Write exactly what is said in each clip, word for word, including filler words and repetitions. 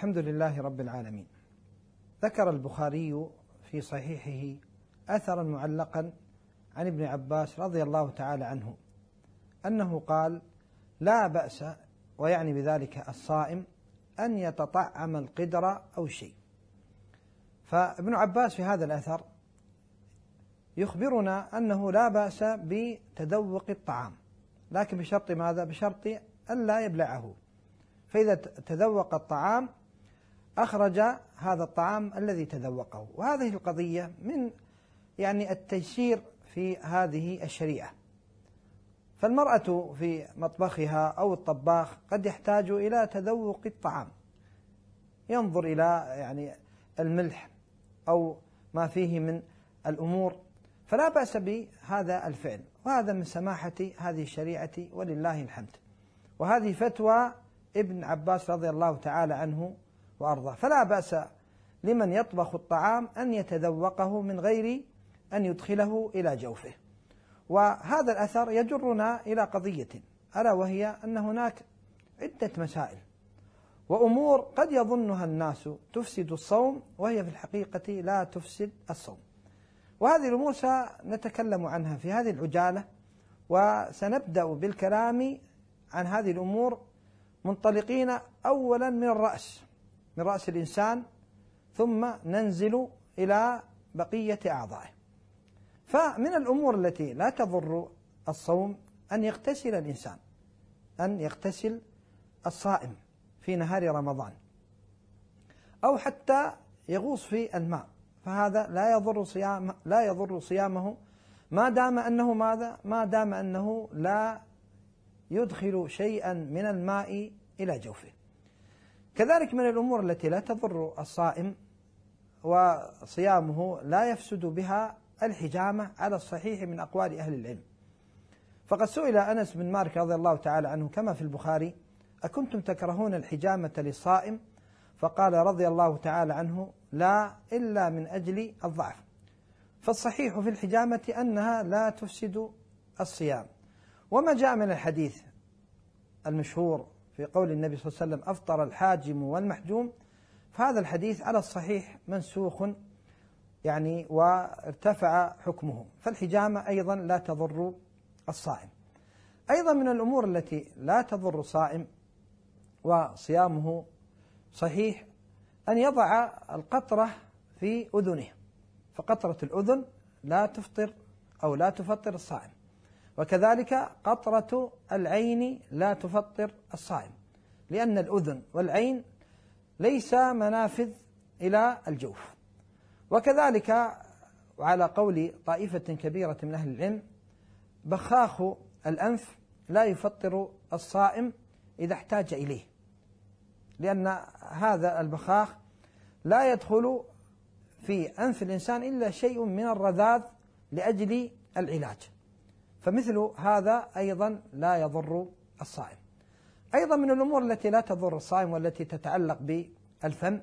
الحمد لله رب العالمين. ذكر البخاري في صحيحه أثرا معلقا عن ابن عباس رضي الله تعالى عنه أنه قال: لا بأس، ويعني بذلك الصائم، أن يتطعم القدر أو الشيء. فابن عباس في هذا الأثر يخبرنا أنه لا بأس بتذوق الطعام، لكن بشرط ماذا؟ بشرط ألا يبلعه. فإذا تذوق الطعام أخرج هذا الطعام الذي تذوقه. وهذه القضية من يعني التيسير في هذه الشريعة. فالمرأة في مطبخها أو الطباخ قد يحتاج إلى تذوق الطعام، ينظر إلى يعني الملح أو ما فيه من الأمور، فلا بأس بهذا الفعل، وهذا من سماحة هذه الشريعة ولله الحمد. وهذه فتوى ابن عباس رضي الله تعالى عنه وأرضاه. فلا بأس لمن يطبخ الطعام أن يتذوقه من غير أن يدخله إلى جوفه. وهذا الأثر يجرنا إلى قضية، ألا وهي أن هناك عدة مسائل وأمور قد يظنها الناس تفسد الصوم، وهي في الحقيقة لا تفسد الصوم. وهذه الأمور سنتكلم عنها في هذه العجالة، وسنبدأ بالكلام عن هذه الأمور منطلقين أولا من الرأس من رأس الإنسان، ثم ننزل إلى بقية أعضائه. فمن الأمور التي لا تضر الصوم أن يغتسل الإنسان، أن يغتسل الصائم في نهار رمضان، أو حتى يغوص في الماء، فهذا لا يضر صيام لا يضر صيامه ما دام أنه ماذا؟ ما دام أنه لا يدخل شيئا من الماء إلى جوفه. كذلك من الأمور التي لا تضر الصائم وصيامه لا يفسد بها الحجامة على الصحيح من أقوال أهل العلم. فقد سئل أنس بن مالك رضي الله تعالى عنه كما في البخاري: أكنتم تكرهون الحجامة للصائم؟ فقال رضي الله تعالى عنه: لا، إلا من أجل الضعف. فالصحيح في الحجامة أنها لا تفسد الصيام. وما جاء من الحديث المشهور في قول النبي صلى الله عليه وسلم: أفطر الحاجم والمحجوم، فهذا الحديث على الصحيح منسوخ يعني وارتفع حكمه. فالحجامة أيضا لا تضر الصائم. أيضا من الأمور التي لا تضر الصائم وصيامه صحيح أن يضع القطرة في أذنه، فقطرة الأذن لا تفطر أو لا تفطر الصائم. وكذلك قطرة العين لا تفطر الصائم، لأن الأذن والعين ليس منافذ إلى الجوف. وكذلك وعلى قول طائفة كبيرة من أهل العلم: بخاخ الأنف لا يفطر الصائم إذا احتاج إليه، لأن هذا البخاخ لا يدخل في أنف الإنسان إلا شيء من الرذاذ لأجل العلاج، فمثل هذا أيضا لا يضر الصائم. أيضا من الأمور التي لا تضر الصائم والتي تتعلق بالفم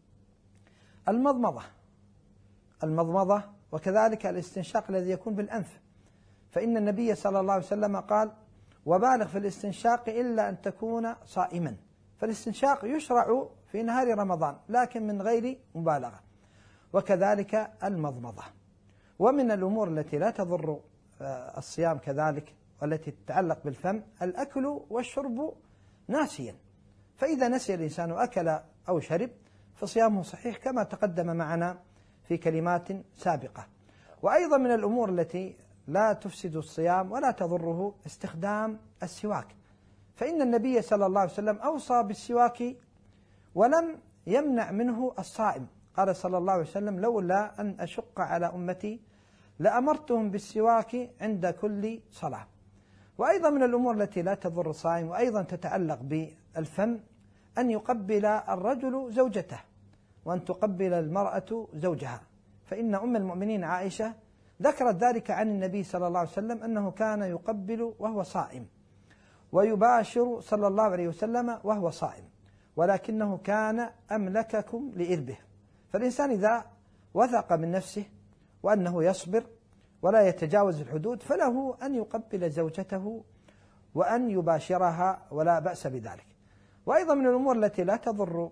المضمضة المضمضة وكذلك الاستنشاق الذي يكون بالأنف، فإن النبي صلى الله عليه وسلم قال: وبالغ في الاستنشاق إلا أن تكون صائما. فالاستنشاق يشرع في نهار رمضان لكن من غير مبالغة. وكذلك المضمضة. ومن الأمور التي لا تضر الصيام كذلك والتي تتعلق بالفم الأكل والشرب ناسيا، فإذا نسي الإنسان أكل أو شرب فصيامه صحيح كما تقدم معنا في كلمات سابقة. وأيضا من الأمور التي لا تفسد الصيام ولا تضره استخدام السواك، فإن النبي صلى الله عليه وسلم أوصى بالسواك ولم يمنع منه الصائم. قال صلى الله عليه وسلم: لولا أن أشق على أمتي لأمرتهم بالسواك عند كل صلاة. وأيضا من الأمور التي لا تضر الصائم وأيضا تتعلق بالفم أن يقبل الرجل زوجته وأن تقبل المرأة زوجها، فإن أم المؤمنين عائشة ذكرت ذلك عن النبي صلى الله عليه وسلم أنه كان يقبل وهو صائم ويباشر صلى الله عليه وسلم وهو صائم، ولكنه كان أملككم لإربه. فالإنسان إذا وثق من نفسه وأنه يصبر ولا يتجاوز الحدود فله أن يقبل زوجته وأن يباشرها ولا بأس بذلك. وأيضا من الأمور التي لا تضر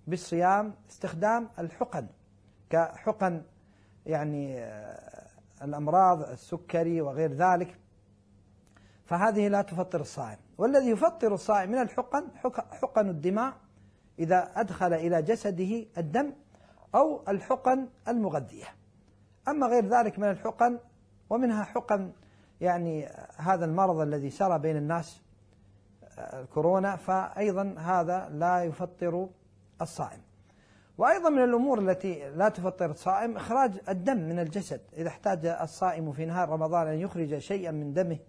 بالصيام استخدام الحقن كحقن يعني الأمراض السكري وغير ذلك، فهذه لا تفطر الصائم. والذي يفطر الصائم من الحقن حقن الدماء إذا أدخل إلى جسده الدم، أو الحقن المغذية. أما غير ذلك من الحقن، ومنها حقن يعني هذا المرض الذي سرى بين الناس الكورونا، فأيضا هذا لا يفطر الصائم. وأيضا من الأمور التي لا تفطر الصائم إخراج الدم من الجسد، إذا احتاج الصائم في نهار رمضان أن يخرج شيئا من دمه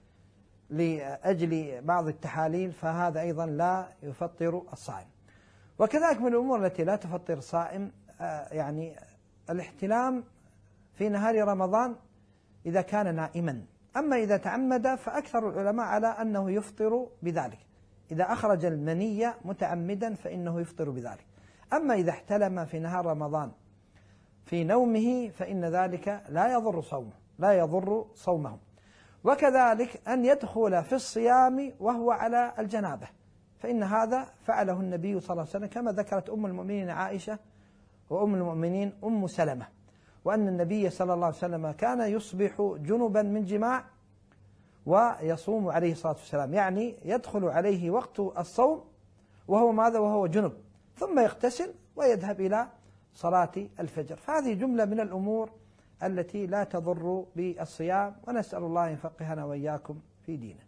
لأجل بعض التحاليل، فهذا أيضا لا يفطر الصائم. وكذلك من الأمور التي لا تفطر الصائم يعني الاحتلام في نهار رمضان إذا كان نائما. أما إذا تعمد فأكثر العلماء على أنه يفطر بذلك، إذا أخرج المنية متعمدا فإنه يفطر بذلك. أما إذا احتلم في نهار رمضان في نومه فإن ذلك لا يضر صومه لا يضر صومه. وكذلك أن يدخل في الصيام وهو على الجنابة، فإن هذا فعله النبي صلى الله عليه وسلم كما ذكرت أم المؤمنين عائشة وأم المؤمنين أم سلمة، وأن النبي صلى الله عليه وسلم كان يصبح جنبا من جماع ويصوم عليه الصلاة والسلام، يعني يدخل عليه وقت الصوم وهو ماذا وهو جنب، ثم يغتسل ويذهب إلى صلاة الفجر. فهذه جملة من الأمور التي لا تضر بالصيام، ونسأل الله أن يفقهنا وإياكم في دينه.